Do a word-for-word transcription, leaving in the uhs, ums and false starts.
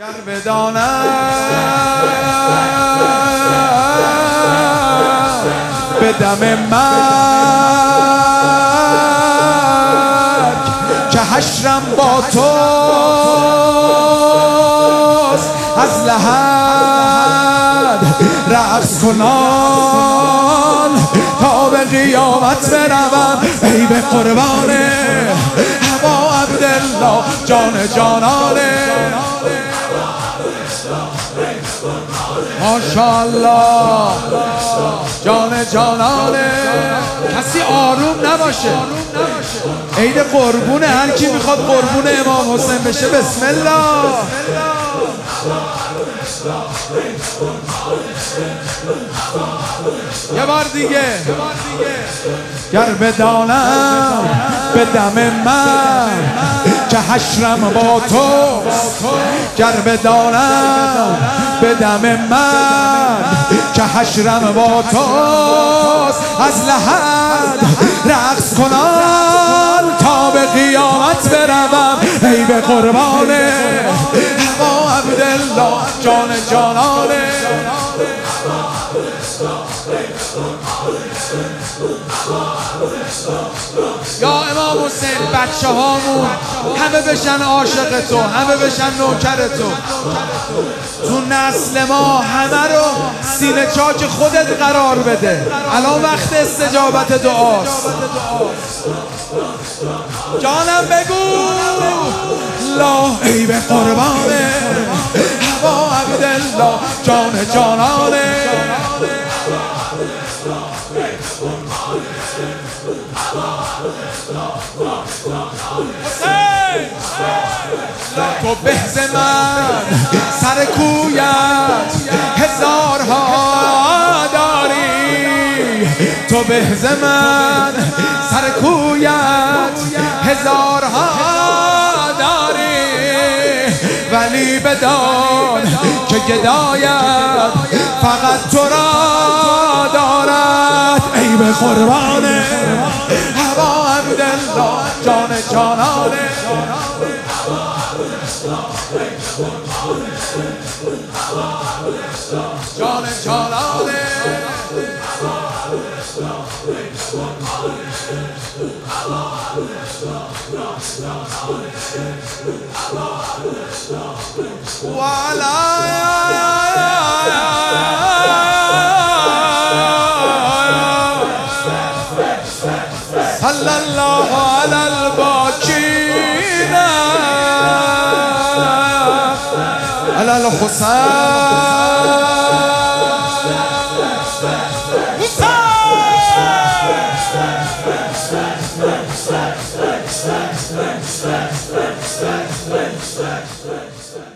گر بدانم به دم مرگ که حشرم با توست، از لحد رقص کنان تا به قیامت بروم. ای به قربان هوا عبدالله جان جانانه. ماشاءالله جان جانانه. کسی آروم نباشه. عید قربونه، هر کی میخواد قربون امام حسین بشه بسم الله. یه بار دیگه. گر بدانم به دم من که حشرم با تو، گر بدانم به دم من که حشرم با توست، از لحد رقص کنان تا به قیامت بروم. ای به قربان هوا عبدالله جان جانانه. یا امام حسین بچه هامون همه بشن عاشق تو، همه بشن نوکر تو. تو نسل ما همه رو سینه چاک خودت قرار بده. الان وقت استجابت دعاست. جانم بگو لا. ای به قربان هوا عبدالله جان جانانه. تو بهز من سر کویت هزارها داری، تو بهز من سر کویت هزارها داری، ولی بدان که گدایت فقط تو را دارد. ای به قربان هوا عبدالله جان جانانه. جان جانانه. صلی الله علی الباکین علی الحسین.